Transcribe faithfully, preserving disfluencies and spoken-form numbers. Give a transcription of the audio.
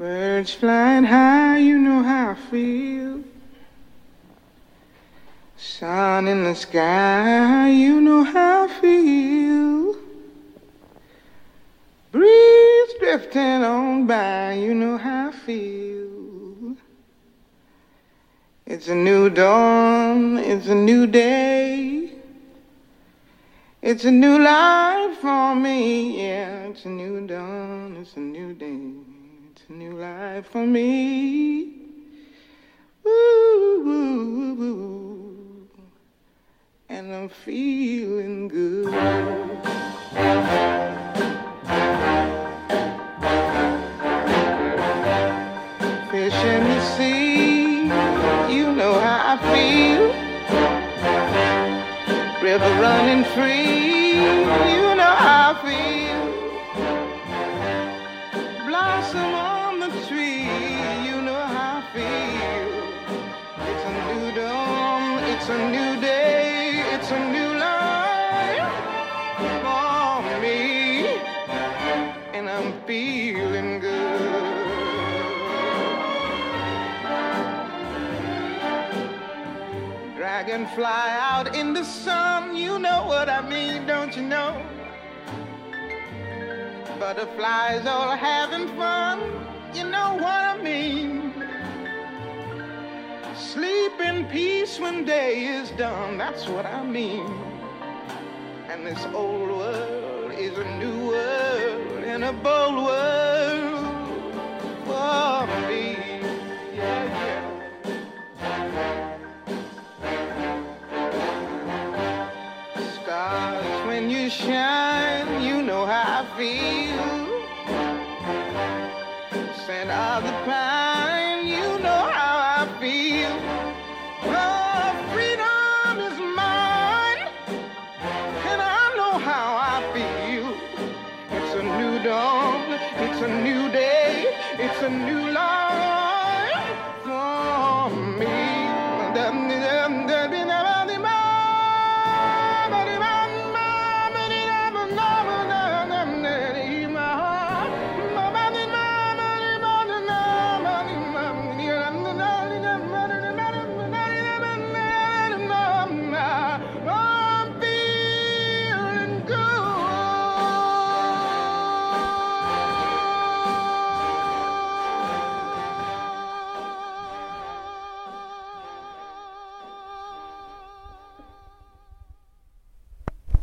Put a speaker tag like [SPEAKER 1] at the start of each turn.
[SPEAKER 1] Birds flying high, you know how I feel. Sun in the sky, you know how I feel. Breeze drifting on by, you know how I feel. It's a new dawn, it's a new day. It's a new life for me, yeah. It's a new dawn, it's a new day. It's a new life for me. Woo, woo, woo. And I'm feeling good. Fish in the sea, you know how I feel. River running free, you know how I feel. Blossom on the tree, you know how I feel. It's a new dawn, it's a new day, it's a new life for me, and I'm feeling good. Dragonfly out in the sun, you know what I mean, don't you know? Butterflies all having fun, you know what I mean. Sleep in peace when day is done, that's what I mean. And this old world is a new world and a bold world for me. Yeah, yeah. Stars, when you shine, you know how I feel. Scent of the pine, you know how I feel. Oh, freedom is mine, and I know how I feel. It's a new dawn, it's a new day, it's a new life.